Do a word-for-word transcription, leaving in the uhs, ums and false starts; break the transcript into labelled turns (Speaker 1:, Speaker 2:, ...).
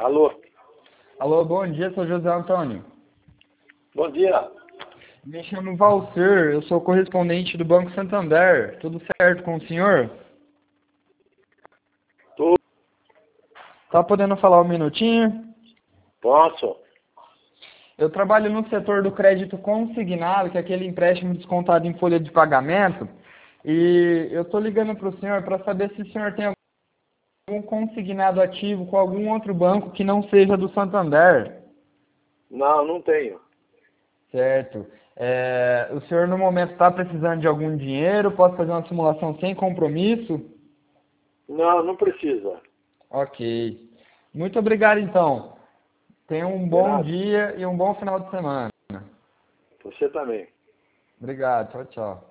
Speaker 1: Alô?
Speaker 2: Alô, bom dia, sou José Antônio.
Speaker 1: Bom dia.
Speaker 2: Me chamo Valcir, eu sou correspondente do Banco Santander. Tudo certo com o senhor?
Speaker 1: Tudo.
Speaker 2: Tá podendo falar um minutinho?
Speaker 1: Posso?
Speaker 2: Eu trabalho no setor do crédito consignado, que é aquele empréstimo descontado em folha de pagamento. E eu tô ligando para o senhor para saber se o senhor tem algum consignado ativo com algum outro banco que não seja do Santander.
Speaker 1: Não, não tenho.
Speaker 2: Certo. É, o senhor no momento está precisando de algum dinheiro? Posso fazer uma simulação sem compromisso?
Speaker 1: Não, não precisa.
Speaker 2: Ok. Muito obrigado então. Tenha um
Speaker 1: De
Speaker 2: bom
Speaker 1: nada.
Speaker 2: dia e um bom final de semana.
Speaker 1: Você também.
Speaker 2: Obrigado. Tchau, tchau.